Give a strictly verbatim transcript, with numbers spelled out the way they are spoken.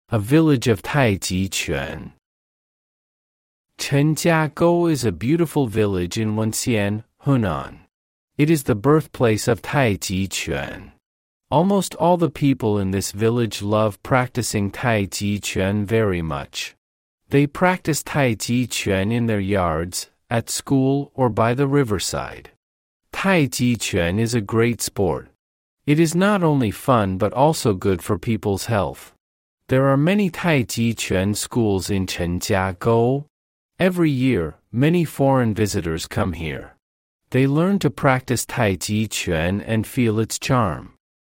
a village of Taijiquan. Chenjiagou is a beautiful village in Wenxian, Hunan. It is the birthplace of Taijiquan. Almost all the people in this village love practicing Taijiquan very much. They practice Taijiquan in their yards, at school, or by the riverside. Taijiquan is a great sport. It is not only fun but also good for people's health. There are many Taijiquan schools in Chenjiagou. Every year, many foreign visitors come here. They learn to practice Taijiquan and feel its charm.